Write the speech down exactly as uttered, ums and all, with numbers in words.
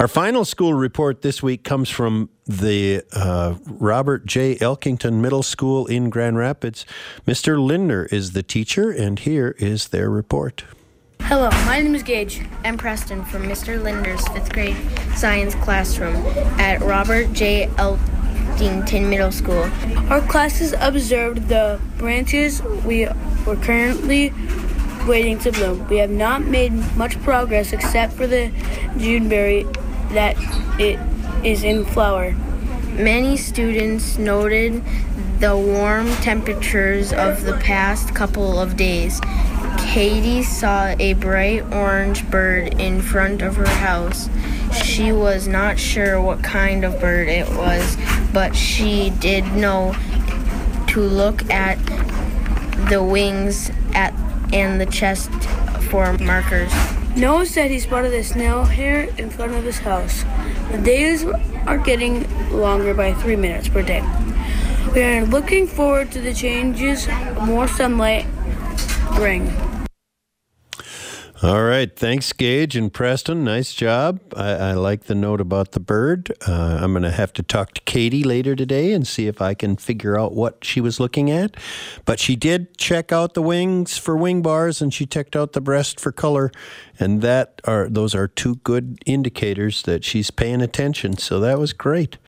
Our final school report this week comes from the uh, Robert J. Elkington Middle School in Grand Rapids. Mister Lindner is the teacher, and here is their report. Hello, my name is Gage. I'm Preston from Mister Lindner's fifth grade science classroom at Robert J. Elkington Middle School. Our classes observed the branches we were currently waiting to bloom. We have not made much progress except for the Juneberry that it is in flower. Many students noted the warm temperatures of the past couple of days. Katie saw a bright orange bird in front of her house. She was not sure what kind of bird it was, but she did know to look at the wings at and the chest for markers. Noah said he spotted a snail hare in front of his house. The days are getting longer by three minutes per day. We are looking forward to the changes more sunlight bring. All right. Thanks, Gage and Preston. Nice job. I, I like the note about the bird. Uh, I'm going to have to talk to Katie later today and see if I can figure out what she was looking at. But she did check out the wings for wing bars, and she checked out the breast for color. And that are those are two good indicators that she's paying attention. So that was great.